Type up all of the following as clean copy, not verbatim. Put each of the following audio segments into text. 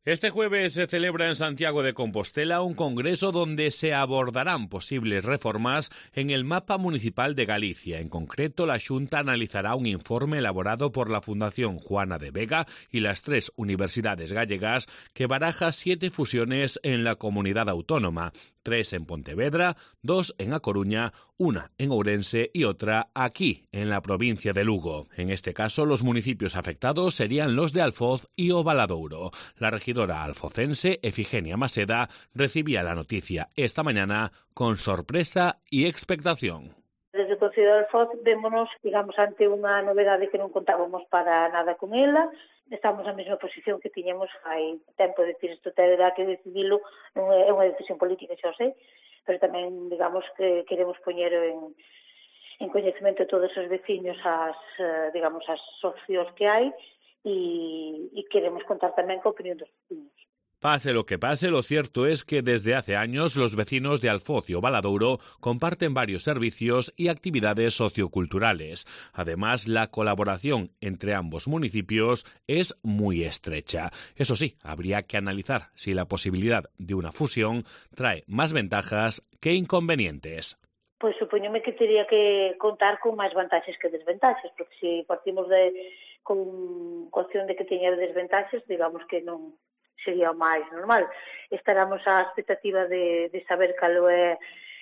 Este jueves se celebra en Santiago de Compostela un congreso donde se abordarán posibles reformas en el mapa municipal de Galicia. En concreto, la Xunta analizará un informe elaborado por la Fundación Juana de Vega y las 3 universidades gallegas que baraja 7 fusiones en la comunidad autónoma, 3 en Pontevedra, 2 en A Coruña, 1 en Ourense y otra aquí, en la provincia de Lugo. En este caso, los municipios afectados serían los de Alfoz y O Valadouro. La regidora alfocense, Efigenia Maseda, recibía la noticia esta mañana con sorpresa y expectación. Desde o Concello de Alfoz vémonos, ante unha novedade que non contábamos para nada con ela. Estamos na mesma posición que tiñamos hai tempo, de decir, isto terá que decidilo, non é unha decisión política, xa o sei, pero tamén, que queremos poñer en coñecemento de todos os veciños as opcións que hai e queremos contar tamén coa opinión dos veciños. Pase lo que pase, lo cierto es que desde hace años los vecinos de Alfoz y O Valadouro comparten varios servicios y actividades socioculturales. Además, la colaboración entre ambos municipios es muy estrecha. Eso sí, habría que analizar si la posibilidad de una fusión trae más ventajas que inconvenientes. Pois supoñome que teria que contar con máis vantaxes que desventaxes, porque se partimos con opción de que teña desventaxes, digamos que non sería o máis normal. Estaramos á expectativa de saber cal é,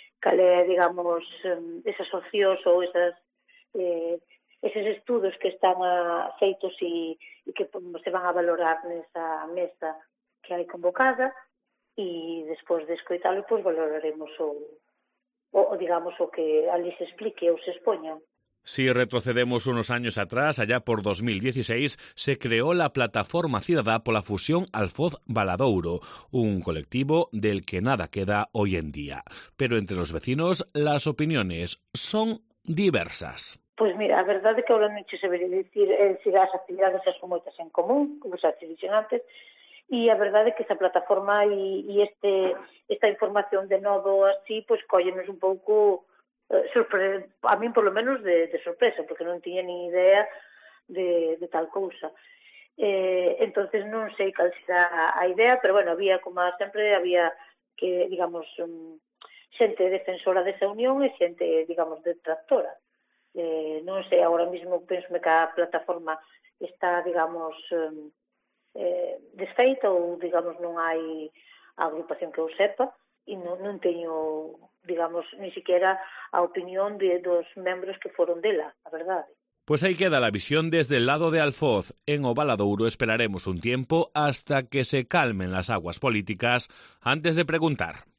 esas opcións ou eses estudos que están feitos e que se van a valorar nesa mesa que hai convocada, e despois de escoitalo, pois valoraremos o que ali se explique ou se expoña. Si retrocedemos unos años atrás, allá por 2016, se creó la Plataforma Cidadá pola Fusión Alfoz-Valadouro, un colectivo del que nada queda hoy en día. Pero entre los vecinos las opiniones son diversas. Pois mira, a verdade é que ahora non che sabería dicir se as actividades son moitas en común, como xa te dixen antes, e a verdade é que esa plataforma e esta información de novo así, pois cóllenos un pouco a min polo menos de sorpresa, porque non tiña ni idea de tal cousa. Entonces non sei cal será a idea, pero bueno, como sempre, había que, xente defensora desa unión e xente, detractora. Non sei, agora mesmo penso que a plataforma está, desfeita ou, non hai agrupación que o sepa, e non teño, ni siquiera a opinión dos membros que foron dela, a verdade. Pues ahí queda la visión desde el lado de Alfoz. En O Valadouro esperaremos un tiempo hasta que se calmen las aguas políticas antes de preguntar.